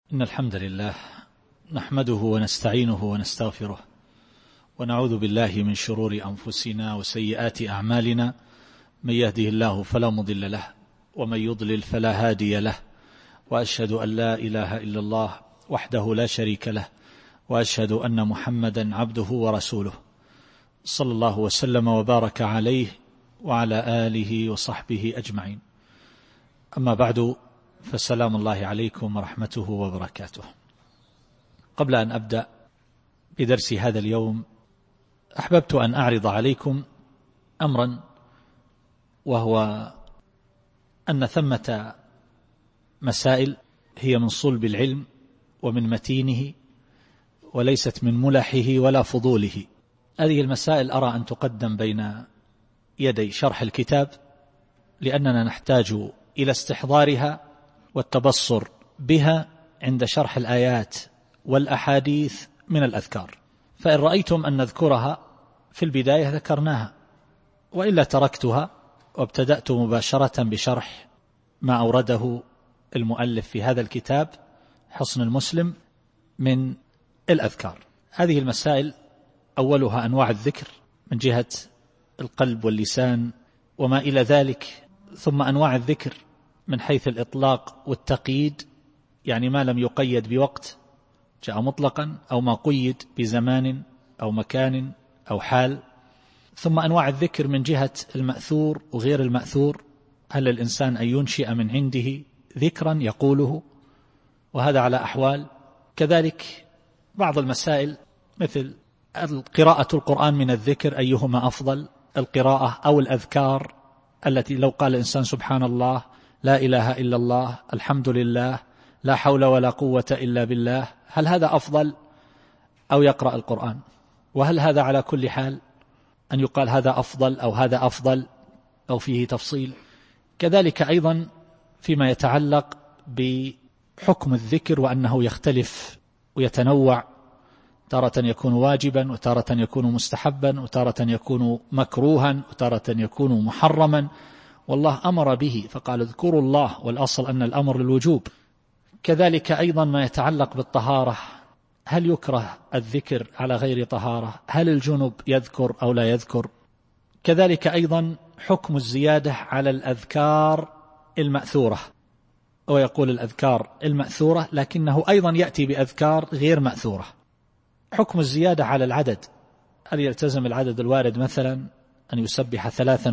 إن الحمد لله نحمده ونستعينه ونستغفره ونعوذ بالله من شرور أنفسنا وسيئات أعمالنا. من يهده الله فلا مضل له ومن يضلل فلا هادي له، وأشهد أن لا إله إلا الله وحده لا شريك له، وأشهد أن محمدا عبده ورسوله، صلى الله وسلم وبارك عليه وعلى آله وصحبه أجمعين. أما بعد، فسلام الله عليكم ورحمته وبركاته. قبل أن أبدأ بدرس هذا اليوم، أحببت أن أعرض عليكم أمرا، وهو أن ثمة مسائل هي من صلب العلم ومن متينه، وليست من ملحه ولا فضوله. هذه المسائل أرى أن تقدم بين يدي شرح الكتاب، لأننا نحتاج إلى استحضارها والتبصر بها عند شرح الآيات والأحاديث من الأذكار. فإن رأيتم أن نذكرها في البداية ذكرناها، وإلا تركتها وابتدأت مباشرة بشرح ما أورده المؤلف في هذا الكتاب حصن المسلم من الأذكار. هذه المسائل أولها أنواع الذكر من جهة القلب واللسان وما إلى ذلك، ثم أنواع الذكر من حيث الإطلاق والتقييد، يعني ما لم يقيد بوقت جاء مطلقا، أو ما قيد بزمان أو مكان أو حال، ثم أنواع الذكر من جهة المأثور وغير المأثور. هل الإنسان أن ينشئ من عنده ذكرا يقوله، وهذا على أحوال. كذلك بعض المسائل مثل قراءة القرآن من الذكر أيهما أفضل، القراءة أو الأذكار التي لو قال الإنسان سبحان الله، لا إله إلا الله، الحمد لله، لا حول ولا قوة إلا بالله، هل هذا أفضل أو يقرأ القرآن؟ وهل هذا على كل حال أن يقال هذا أفضل أو هذا أفضل، أو فيه تفصيل؟ كذلك أيضا فيما يتعلق بحكم الذكر، وأنه يختلف ويتنوع، تارة يكون واجبا، وتارة يكون مستحبا، وتارة يكون مكروها، وتارة يكون محرما، والله أمر به فقال اذكروا الله، والأصل أن الأمر للوجوب. كذلك أيضا ما يتعلق بالطهارة، هل يكره الذكر على غير طهارة؟ هل الجنب يذكر أو لا يذكر؟ كذلك أيضا حكم الزيادة على الأذكار المأثورة، ويقول الأذكار المأثورة لكنه أيضا يأتي بأذكار غير مأثورة. حكم الزيادة على العدد، هل يلتزم العدد الوارد مثلا أن يسبح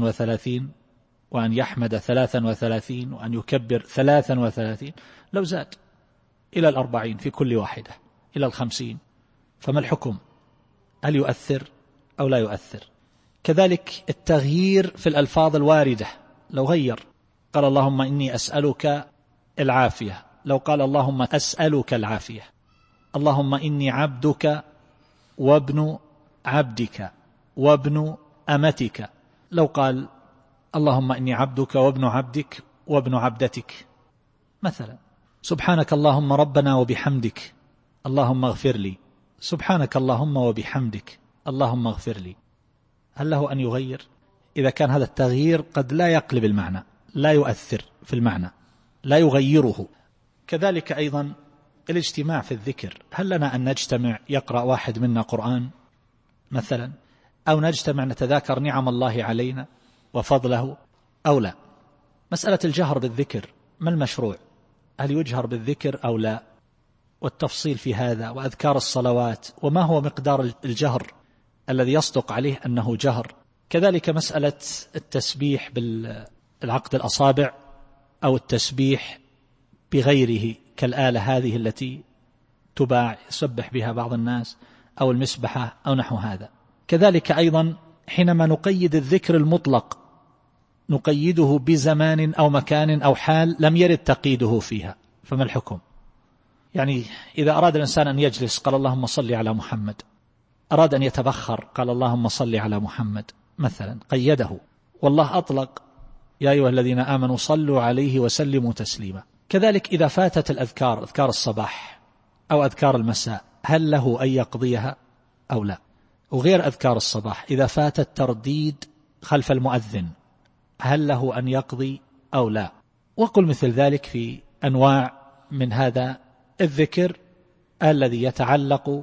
33 وأن يحمد 33 وأن يكبر 33؟ لو زاد إلى 40 في كل واحدة إلى 50، فما الحكم؟ هل يؤثر أو لا يؤثر؟ كذلك التغيير في الألفاظ الواردة، لو غير قال اللهم إني أسألك العافية، لو قال اللهم أسألك العافية، اللهم إني عبدك وابن عبدك وابن أمتك، لو قال اللهم إني عبدك وابن عبدك وابن عبدتك مثلا. سبحانك اللهم ربنا وبحمدك اللهم اغفر لي، سبحانك اللهم وبحمدك اللهم اغفر لي، هل له أن يغير؟ إذا كان هذا التغيير قد لا يقلب المعنى، لا يؤثر في المعنى، لا يغيره. كذلك أيضا الاجتماع في الذكر، هل لنا أن نجتمع يقرأ واحد منا قرآن مثلا، أو نجتمع نتذاكر نعم الله علينا وفضله أو لا؟ مسألة الجهر بالذكر، ما المشروع؟ هل يجهر بالذكر أو لا؟ والتفصيل في هذا، وأذكار الصلوات، وما هو مقدار الجهر الذي يصدق عليه أنه جهر. كذلك مسألة التسبيح بالعقد الأصابع، أو التسبيح بغيره كالآلة هذه التي تباع يسبح بها بعض الناس، أو المسبحة أو نحو هذا. كذلك أيضا حينما نقيد الذكر المطلق نقيده بزمان أو مكان أو حال لم يرد تقييده فيها، فما الحكم؟ يعني إذا أراد الإنسان أن يجلس قال اللهم صل على محمد، أراد أن يتبخر قال اللهم صل على محمد مثلا، قيده. والله أطلق يا أيها الذين آمنوا صلوا عليه وسلموا تسليما. كذلك إذا فاتت الأذكار، أذكار الصباح أو أذكار المساء، هل له أن يقضيها أو لا؟ وغير أذكار الصباح إذا فات الترديد خلف المؤذن، هل له أن يقضي أو لا؟ وقل مثل ذلك في أنواع من هذا الذكر الذي يتعلق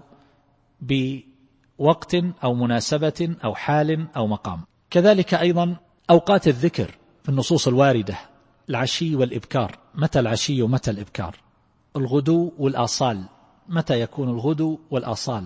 بوقت أو مناسبة أو حال أو مقام. كذلك أيضا أوقات الذكر في النصوص الواردة، العشي والإبكار، متى العشي ومتى الإبكار، الغدو والآصال، متى يكون الغدو والآصال،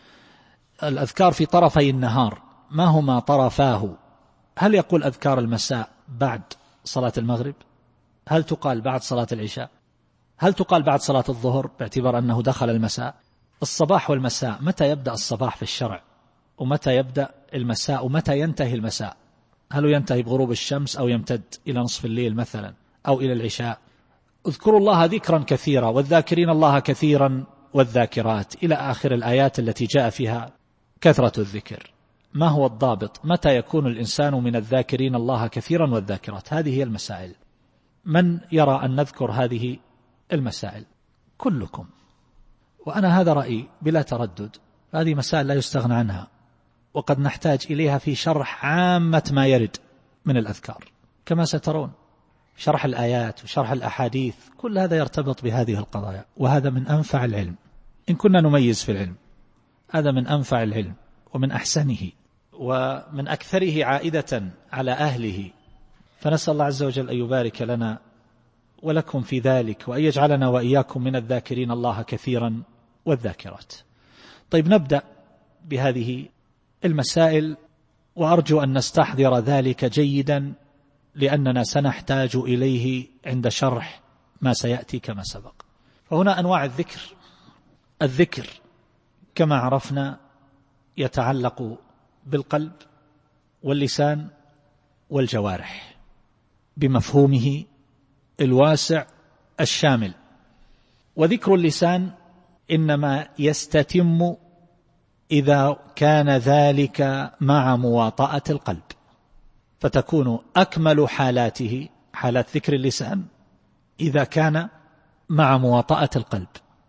الأذكار في طرفي النهار ما هما طرفاه، هل يقول أذكار المساء بعد صلاة المغرب؟ هل تقال بعد صلاة العشاء؟ هل تقال بعد صلاة الظهر باعتبار أنه دخل المساء؟ الصباح والمساء، متى يبدأ الصباح في الشرع ومتى يبدأ المساء ومتى ينتهي المساء؟ هل ينتهي بغروب الشمس أو يمتد إلى نصف الليل مثلا أو إلى العشاء؟ اذكروا الله ذكرا كثيرا والذاكرين الله كثيرا والذاكرات إلى آخر الآيات التي جاء فيها كثرة الذكر. ما هو الضابط؟ متى يكون الإنسان من الذاكرين الله كثيرا والذاكرات؟ هذه هي المسائل. من يرى أن نذكر هذه المسائل؟ كلكم، وأنا هذا رأيي بلا تردد. هذه مسائل لا يستغنى عنها، وقد نحتاج إليها في شرح عامة ما يرد من الأذكار كما سترون، شرح الآيات وشرح الأحاديث، كل هذا يرتبط بهذه القضايا، وهذا من أنفع العلم إن كنا نميز في العلم. هذا من أنفع العلم ومن أحسنه ومن أكثره عائدة على أهله، فنسأل الله عز وجل أن يبارك لنا ولكم في ذلك، وأن يجعلنا وإياكم من الذاكرين الله كثيرا والذاكرات. طيب، نبدأ بهذه المسائل، وأرجو أن نستحضر ذلك جيدا لأننا سنحتاج إليه عند شرح ما سيأتي كما سبق. فهنا أنواع الذكر. الذكر كما عرفنا يتعلق بالقلب واللسان والجوارح بمفهومه الواسع الشامل. وذكر اللسان إنما يستتم إذا كان ذلك مع مواطأة القلب، فتكون أكمل حالاته حالات ذكر اللسان إذا كان مع مواطأة القلب،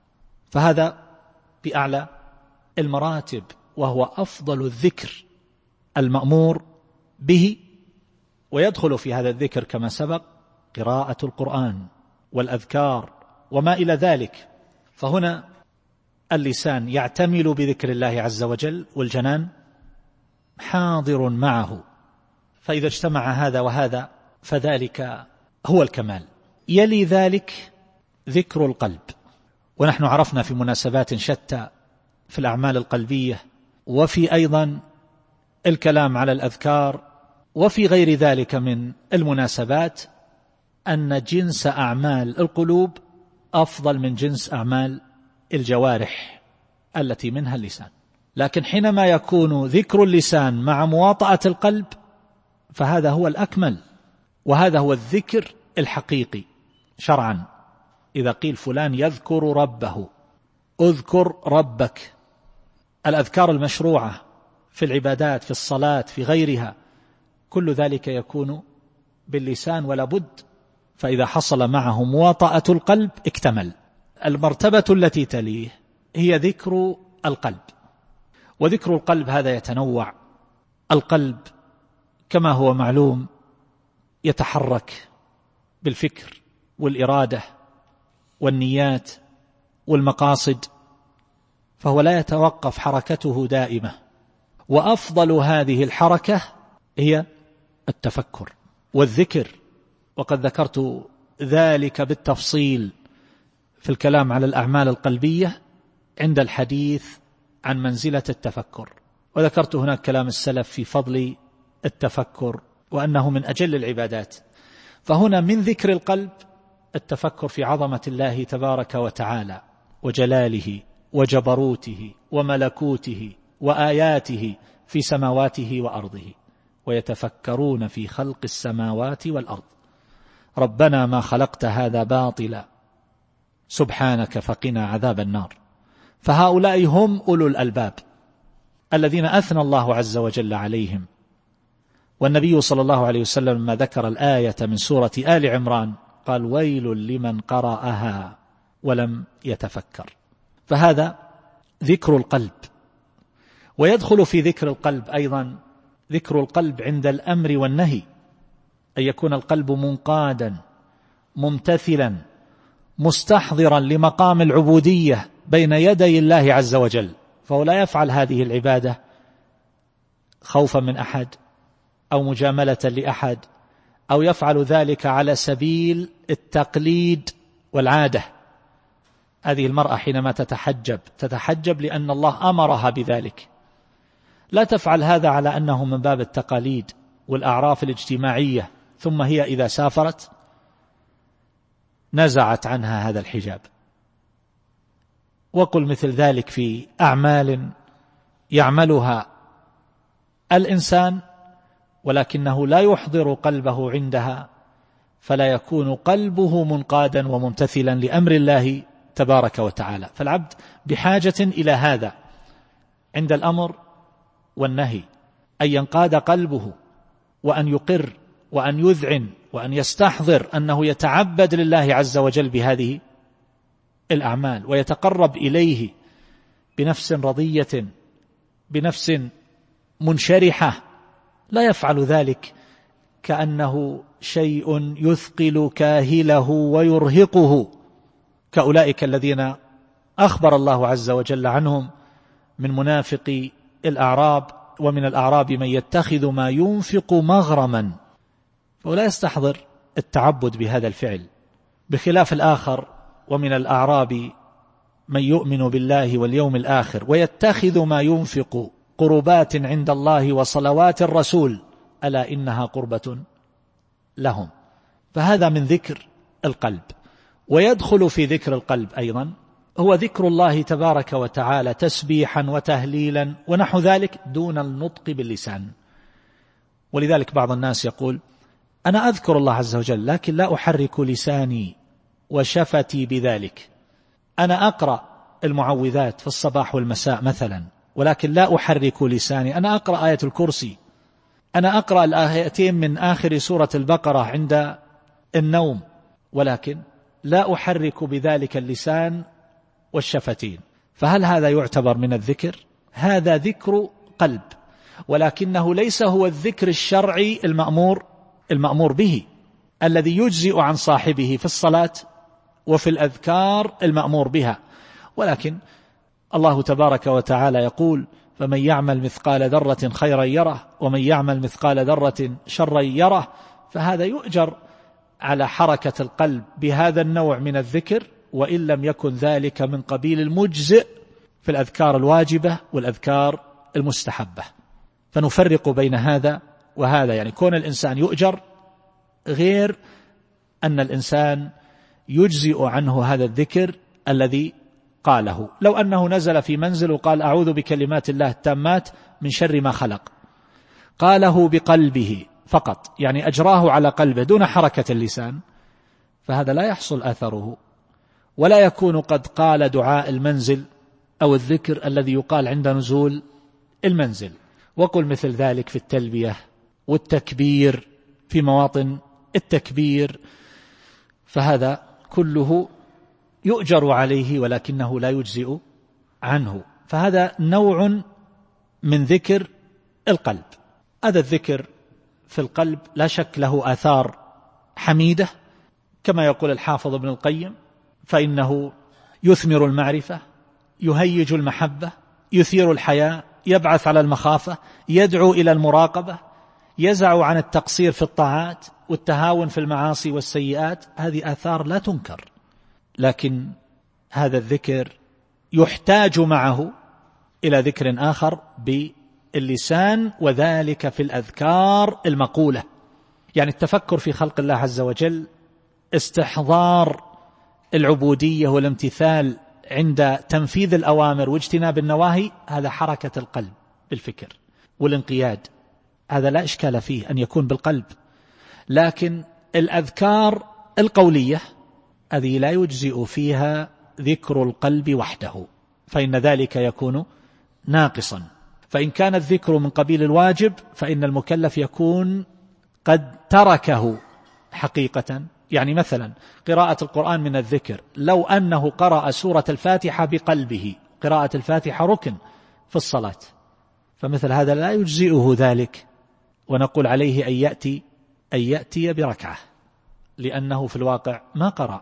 فهذا بأعلى المراتب، وهو أفضل الذكر المأمور به. ويدخل في هذا الذكر كما سبق قراءة القرآن والأذكار وما إلى ذلك. فهنا اللسان يعتمل بذكر الله عز وجل، والجنان حاضر معه، فإذا اجتمع هذا وهذا فذلك هو الكمال. يلي ذلك ذكر القلب، ونحن عرفنا في مناسبات شتى في الأعمال القلبية، وفي أيضا الكلام على الأذكار، وفي غير ذلك من المناسبات، أن جنس أعمال القلوب أفضل من جنس أعمال الجوارح التي منها اللسان. لكن حينما يكون ذكر اللسان مع مواطأة القلب فهذا هو الأكمل، وهذا هو الذكر الحقيقي شرعا. إذا قيل فلان يذكر ربه، اذكر ربك. الأذكار المشروعة في العبادات، في الصلاة، في غيرها، كل ذلك يكون باللسان ولا بد، فإذا حصل معه مواطأة القلب اكتمل. المرتبة التي تليه هي ذكر القلب، وذكر القلب هذا يتنوع. القلب كما هو معلوم يتحرك بالفكر والإرادة والنيات والمقاصد، فهو لا يتوقف حركته دائمة، وأفضل هذه الحركة هي التفكر والذكر، وقد ذكرت ذلك بالتفصيل في الكلام على الأعمال القلبية عند الحديث عن منزلة التفكر، وذكرت هناك كلام السلف في فضل التفكر وأنه من أجل العبادات. فهنا من ذكر القلب التفكر في عظمة الله تبارك وتعالى وجلاله وجبروته وملكوته وآياته في سماواته وأرضه، ويتفكرون في خلق السماوات والأرض ربنا ما خلقت هذا باطلا سبحانك فقنا عذاب النار. فهؤلاء هم أولو الألباب الذين أثنى الله عز وجل عليهم. والنبي صلى الله عليه وسلم لما ذكر الآية من سورة آل عمران قال ويل لمن قرأها ولم يتفكر. فهذا ذكر القلب. ويدخل في ذكر القلب أيضا ذكر القلب عند الأمر والنهي، أن يكون القلب منقادا ممتثلا مستحضرا لمقام العبودية بين يدي الله عز وجل، فهو لا يفعل هذه العبادة خوفا من أحد أو مجاملة لأحد، أو يفعل ذلك على سبيل التقليد والعادة. هذه المرأة حينما تتحجب لأن الله أمرها بذلك، لا تفعل هذا على أنه من باب التقاليد والأعراف الاجتماعية، ثم هي إذا سافرت نزعت عنها هذا الحجاب. وقل مثل ذلك في أعمال يعملها الإنسان ولكنه لا يحضر قلبه عندها، فلا يكون قلبه منقادا وممتثلا لأمر الله تبارك وتعالى. فالعبد بحاجة إلى هذا عند الأمر والنهي، أن ينقاد قلبه وأن يقر وأن يذعن وأن يستحضر أنه يتعبد لله عز وجل بهذه الأعمال، ويتقرب إليه بنفس رضية، بنفس منشرحة، لا يفعل ذلك كأنه شيء يثقل كاهله ويرهقه، كأولئك الذين أخبر الله عز وجل عنهم من منافقي الأعراب: ومن الأعراب من يتخذ ما ينفق مغرما، ولا يستحضر التعبد بهذا الفعل. بخلاف الآخر: ومن الأعراب من يؤمن بالله واليوم الآخر ويتخذ ما ينفق قربات عند الله وصلوات الرسول ألا إنها قربة لهم. فهذا من ذكر القلب. ويدخل في ذكر القلب أيضا هو ذكر الله تبارك وتعالى تسبيحا وتهليلا ونحو ذلك دون النطق باللسان. ولذلك بعض الناس يقول: أنا أذكر الله عز وجل لكن لا أحرك لساني وشفتي بذلك. أنا أقرأ المعوذات في الصباح والمساء مثلا ولكن لا أحرك لساني. أنا أقرأ آية الكرسي، أنا أقرأ الآيتين من آخر سورة البقرة عند النوم، ولكن لا أحرك بذلك اللسان والشفتين. فهل هذا يعتبر من الذكر؟ هذا ذكر قلب، ولكنه ليس هو الذكر الشرعي المأمور به الذي يجزئ عن صاحبه في الصلاة وفي الأذكار المأمور بها. ولكن الله تبارك وتعالى يقول: فمن يعمل مثقال ذرة خيرا يره ومن يعمل مثقال ذرة شرا يره. فهذا يؤجر على حركة القلب بهذا النوع من الذكر، وإن لم يكن ذلك من قبيل المجزئ في الأذكار الواجبة والأذكار المستحبة. فنفرق بين هذا وهذا، يعني كون الإنسان يؤجر غير أن الإنسان يجزئ عنه هذا الذكر الذي قاله. لو أنه نزل في منزل وقال: أعوذ بكلمات الله التامات من شر ما خلق، قاله بقلبه فقط، يعني أجراه على قلبه دون حركة اللسان، فهذا لا يحصل أثره، ولا يكون قد قال دعاء المنزل أو الذكر الذي يقال عند نزول المنزل. وقل مثل ذلك في التلبية والتكبير في مواطن التكبير، فهذا كله يؤجر عليه ولكنه لا يجزئ عنه. فهذا نوع من ذكر القلب. هذا الذكر في القلب لا شك له آثار حميدة، كما يقول الحافظ ابن القيم: فإنه يثمر المعرفة، يهيج المحبة، يثير الحياء، يبعث على المخافة، يدعو إلى المراقبة، يزع عن التقصير في الطاعات والتهاون في المعاصي والسيئات. هذه آثار لا تنكر، لكن هذا الذكر يحتاج معه إلى ذكر آخر باللسان، وذلك في الأذكار المقولة، يعني التفكر في خلق الله عز وجل، استحضار العبودية والامتثال عند تنفيذ الأوامر واجتناب النواهي. هذا حركة القلب بالفكر والانقياد، هذا لا إشكال فيه أن يكون بالقلب. لكن الأذكار القولية هذه لا يجزئ فيها ذكر القلب وحده، فإن ذلك يكون ناقصا. فإن كان الذكر من قبيل الواجب فإن المكلف يكون قد تركه حقيقة. يعني مثلا قراءة القرآن من الذكر، لو أنه قرأ سورة الفاتحة بقلبه، قراءة الفاتحة ركن في الصلاة، فمثل هذا لا يجزئه ذلك، ونقول عليه أن يأتي بركعة، لأنه في الواقع ما قرأ.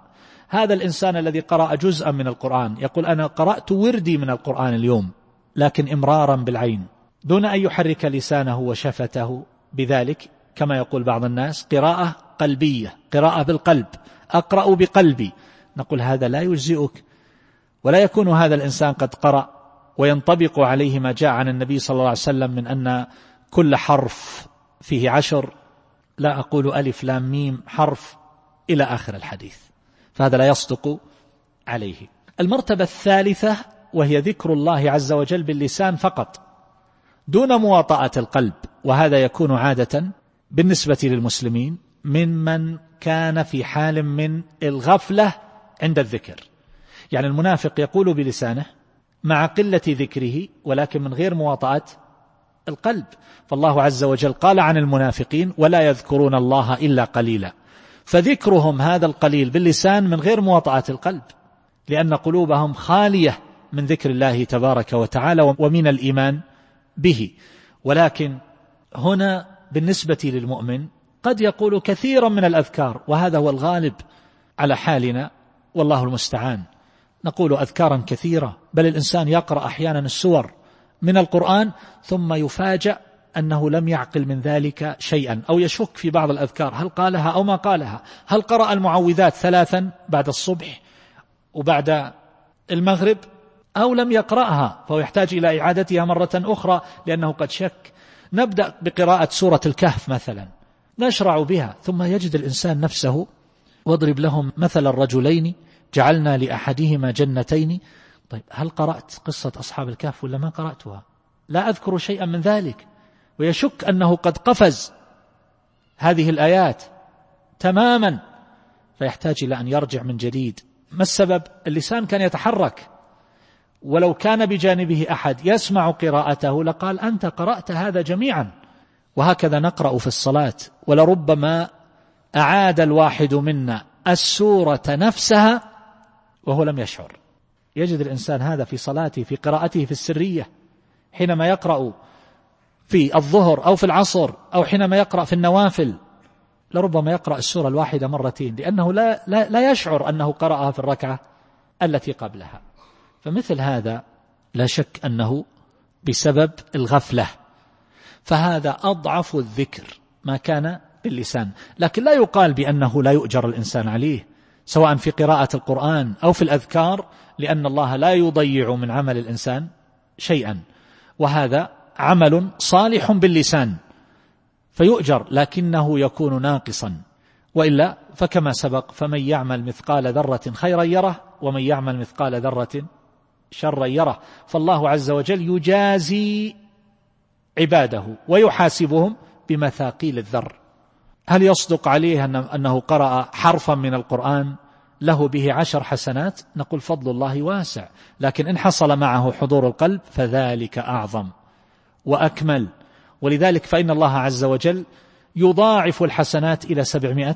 هذا الإنسان الذي قرأ جزءا من القرآن يقول أنا قرأت وردي من القرآن اليوم، لكن إمرارا بالعين دون أن يحرك لسانه وشفته بذلك، كما يقول بعض الناس قراءة قلبية، قراءة بالقلب، أقرأ بقلبي. نقول هذا لا يجزئك، ولا يكون هذا الإنسان قد قرأ وينطبق عليه ما جاء عن النبي صلى الله عليه وسلم من أن كل حرف فيه 10، لا أقول ألف لام ميم حرف إلى آخر الحديث، فهذا لا يصدق عليه. المرتبة الثالثة وهي ذكر الله عز وجل باللسان فقط دون مواطأة القلب، وهذا يكون عادة بالنسبة للمسلمين ممن كان في حال من الغفلة عند الذكر. يعني المنافق يقول بلسانه مع قلة ذكره ولكن من غير مواطأة القلب، فالله عز وجل قال عن المنافقين ولا يذكرون الله إلا قليلا، فذكرهم هذا القليل باللسان من غير مواطأة القلب، لأن قلوبهم خالية من ذكر الله تبارك وتعالى ومن الإيمان به. ولكن هنا بالنسبة للمؤمن قد يقول كثيرا من الأذكار، وهذا هو الغالب على حالنا والله المستعان، نقول أذكارا كثيرة، بل الإنسان يقرأ أحيانا السور من القرآن ثم يفاجأ أنه لم يعقل من ذلك شيئا، أو يشك في بعض الأذكار هل قالها أو ما قالها، هل قرأ المعوذات 3 بعد الصبح وبعد المغرب أو لم يقرأها، فهو يحتاج إلى إعادتها مرة أخرى لأنه قد شك. نبدأ بقراءة سورة الكهف مثلا، نشرع بها ثم يجد الإنسان نفسه، واضرب لهم مثل الرجلين جعلنا لأحدهما جنتين، طيب هل قرأت قصة أصحاب الكهف ولا ما قرأتها؟ لا أذكر شيئا من ذلك، ويشك أنه قد قفز هذه الآيات تماما، فيحتاج إلى أن يرجع من جديد. ما السبب؟ اللسان كان يتحرك، ولو كان بجانبه أحد يسمع قراءته لقال أنت قرأت هذا جميعا. وهكذا نقرأ في الصلاة، ولربما أعاد الواحد منا السورة نفسها وهو لم يشعر. يجد الإنسان هذا في صلاته في قراءته في السرية، حينما يقرأ في الظهر أو في العصر أو حينما يقرأ في النوافل، لربما يقرأ السورة الواحدة مرتين لأنه لا يشعر أنه قرأها في الركعة التي قبلها. فمثل هذا لا شك أنه بسبب الغفلة، فهذا أضعف الذكر ما كان باللسان. لكن لا يقال بأنه لا يؤجر الإنسان عليه سواء في قراءة القرآن أو في الأذكار، لأن الله لا يضيع من عمل الإنسان شيئا، وهذا عمل صالح باللسان فيؤجر، لكنه يكون ناقصا، وإلا فكما سبق فمن يعمل مثقال ذرة خيرا يره ومن يعمل مثقال ذرة شرا يره. فالله عز وجل يجازي عباده ويحاسبهم بمثاقيل الذر. هل يصدق عليه أنه قرأ حرفا من القرآن له به 10 حسنات؟ نقول فضل الله واسع، لكن إن حصل معه حضور القلب فذلك أعظم وأكمل. ولذلك فإن الله عز وجل يضاعف الحسنات إلى 700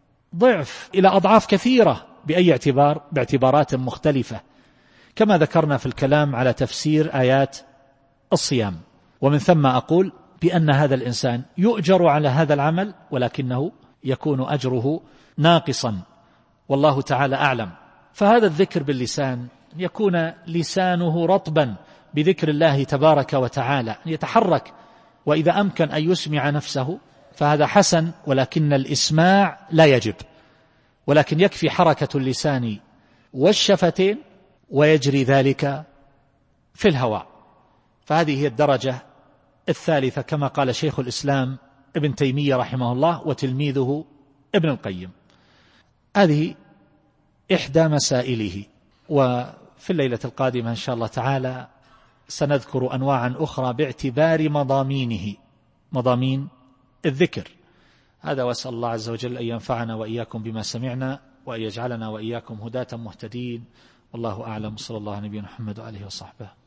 ضعف، إلى أضعاف كثيرة، بأي اعتبار؟ باعتبارات مختلفة، كما ذكرنا في الكلام على تفسير آيات الصيام. ومن ثم أقول بأن هذا الإنسان يؤجر على هذا العمل، ولكنه يكون أجره ناقصا، والله تعالى أعلم. فهذا الذكر باللسان يكون لسانه رطبا بذكر الله تبارك وتعالى، أن يتحرك، وإذا أمكن أن يسمع نفسه فهذا حسن، ولكن الإسماع لا يجب، ولكن يكفي حركة اللسان والشفتين ويجري ذلك في الهواء. فهذه هي الدرجة الثالثة كما قال شيخ الإسلام ابن تيمية رحمه الله وتلميذه ابن القيم. هذه إحدى مسائله، وفي الليلة القادمة إن شاء الله تعالى سنذكر أنواعا أخرى باعتبار مضامينه، مضامين الذكر. هذا، وأسأل الله عز وجل أن ينفعنا وإياكم بما سمعنا، وأن يجعلنا وإياكم هداة مهتدين، والله أعلم. صلى الله على نبينا محمد وآله وصحبه.